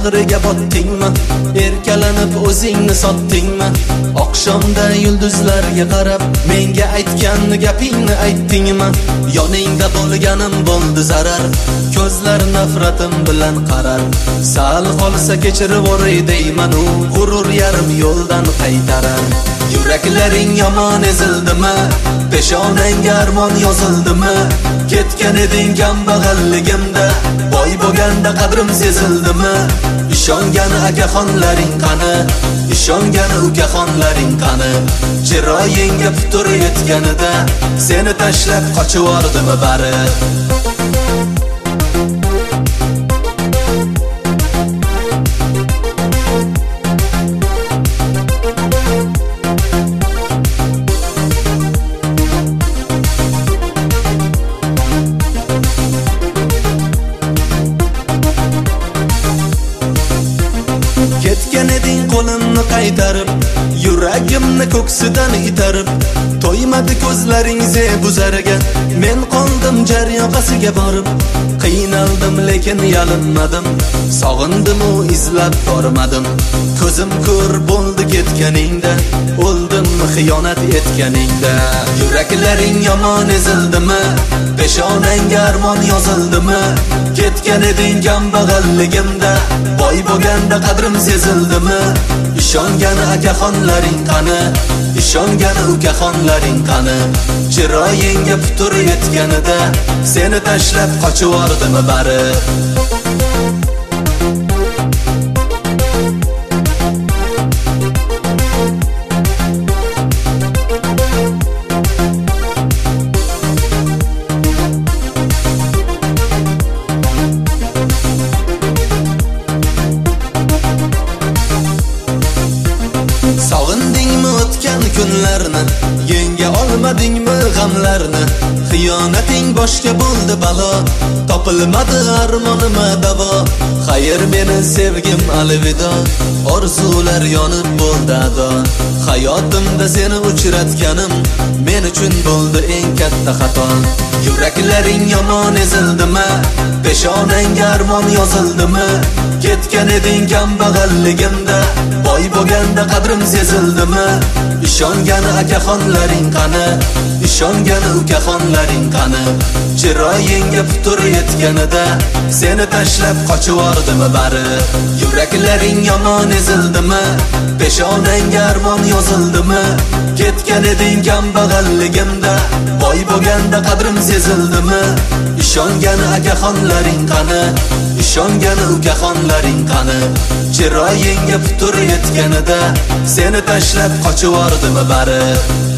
bag'riga botdingmi? Erkalanib o'zingni sotdingmi? Oqshomda yulduzlarga qarab menga aytgan gapingni aytdingmi? Yoningda bo'lganim bo'ldi zarar, ko'zlar nafratim bilan qarar. Sal qolsa kechirib o'ray deyman, u g'urur yarim yo'ldan qaytarar. Yuraklaring yomon ezildimi? Peshonangga armon yozildimi? Ketgan eding kambag'alligimda, boy bo'lganda qadrim sezildimi? Ishongani akaxonlaring qani? Ishongani ukaxonlaring qani? Chiroyingga putur yetganida seni tashlab qochib yordimi bari? Ketgan eding qo'limni qaytarib, yuragimni ko'ksidan itarib. To'ymadi ko'zlaring zebuzariga, men qoldim jar yoqasiga borib. Qiynaldim lekin yalinmadim, sog'indim u izlab bormadim. Ko'zim ko'r bo'ldi ketganingda, o'ldim xiyonat etganingda. Yuraklaring yomon ezildimi? Peshonangga armon yozildimi? Ketgan eding kambag'alligimda, boy bo'lganda qadrim sezildimi? Ishongani akaxonlaring qani? Ishongani ukaxonlaring qani? Chiroyingga putur yetganida seni tashlab qochib yordimi bari? Sog'indingmi o'tgan kunlarni? Yenga olmadingmi g'amlarni? Xiyonating boshga bo'ldi balo, topilmadi armonima davo. Xayr meni sevgim alvido, orzular yonib bo'ldi ado. Hayotimda seni uchratganim men uchun bo'ldi eng katta xato. Yuraklaring yomon ezildimi? Peshonangga armon yozildimi? Ketgan eding kambag'alligimda, boy bo'lganda qadrim sezildimi? Ishongani akaxonlaring qani? Ishongani ukaxonlaring qani? Chiroyingga putur yetganida seni tashlab qochib yordimi bari? Yuraklaring yomon ezildimi? Peshonangga armon yozildimi? Ketgan eding kambag'alligimda, boy bo'lganda qadrim sezildimi? Ishongani akaxonlaring qani? Ishongani ukaxonlaring qani? Chiroyingga putur yetganida seni tashlab qochib yordimi bari?